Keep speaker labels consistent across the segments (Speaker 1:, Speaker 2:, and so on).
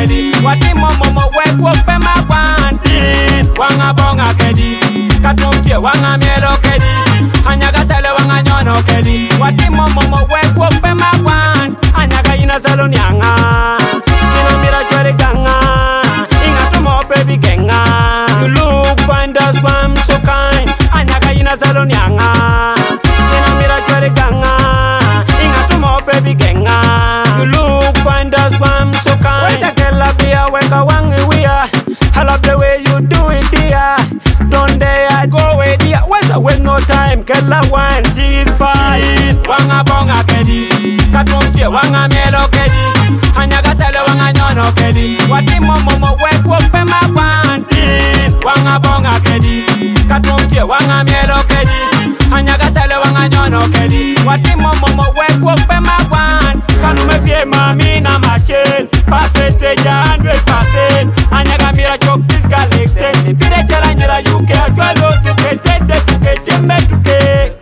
Speaker 1: kedi. Wati momo wek wok pe ma wantin. Wanga bonga kedi. Katumkie wanga mielo kedi. Anyaga tele wanga nyono kedi. Wati momo wek wok pe ma wan. Anyaga ina zalo nyanga. Kino mira chwere ganga. Inga tumo baby genga. You look fine, that's why I'm so kind. Anyaga ina zalo nyanga. Kino mira chwere ganga. Inga tumo baby genga. You look fine, that's why I'm so kind. Wait a girl up here, weka wangi we are. I love the way you do it, dear. Don't dare go away, dear. Wait no time, girl I want, she's fine. Wanga bonga kedi. Katumkie wanga mielo kedi. Anyaga tele wanga nyono kedi. Wati momo wek wok pe ma wantin. Wanga bonga kedi. Katumkie wanga mielo kedi. Anyaga tele wanga nyono kedi. Wati momo wek wok pe ma wan. Kanu me pie mami na machen. Percentage 100%. Anyaga mira chok this gal extend. Pire chala nyera yuke atwalo tuke tete tuke cheme tuke.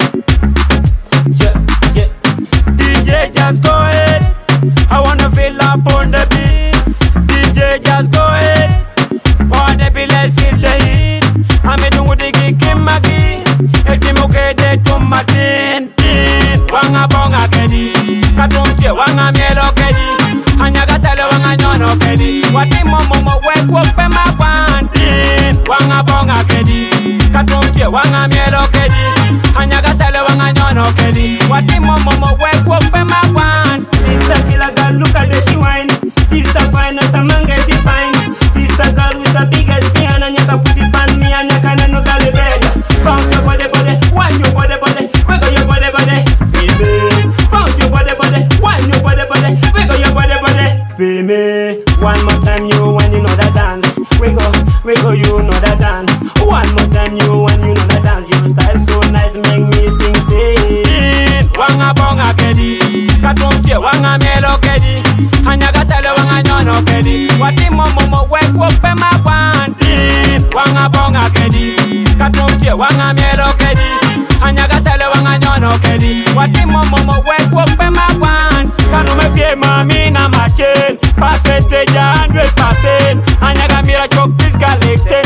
Speaker 1: DJ just go ahead. I wanna feel up on the beat. DJ just go ahead. On the beat let's feel the heat. I'm in the gig in my gig. Etimuke de tomatin. Wanga bonga kedi. Katumkie wanga mielo kedi. Anyaga tele wanga nyono kedi. Wati momo wek wok pe ma wantin. Wanga bonga kedi. Katumkie wanga mielo kedi. Anyaga tele wanga nyono kedi. Wati momo wek wok pe ma wan.
Speaker 2: Sister killer girl, look at the she wine. Sister fine as a man get fine. Sister girl with the biggest behind. Anyaka put it pan me, anyaka no sale bed. Bounce your body, wine your body, wiggle your body, feel me. Bounce your body, wine your body, wiggle your body, feel me. One more time you when you know that dance. Wiggle you know that dance. One more time you when you know that dance. Your style so nice, make me sing, sing.
Speaker 1: Wanga bonga kedi. Katumkie wanga mielo kedi. Anyaga tele wanga nyono kedi. Wati momo wek wok pe ma wantin. Wanga bonga kedi. Katumkie wanga mielo kedi. Anyaga tele wanga nyono kedi. Wati momo wek wok pe ma wan. Kanu me pie mami na machen. Percentage 100%. Anyaga mira chok this gal extend.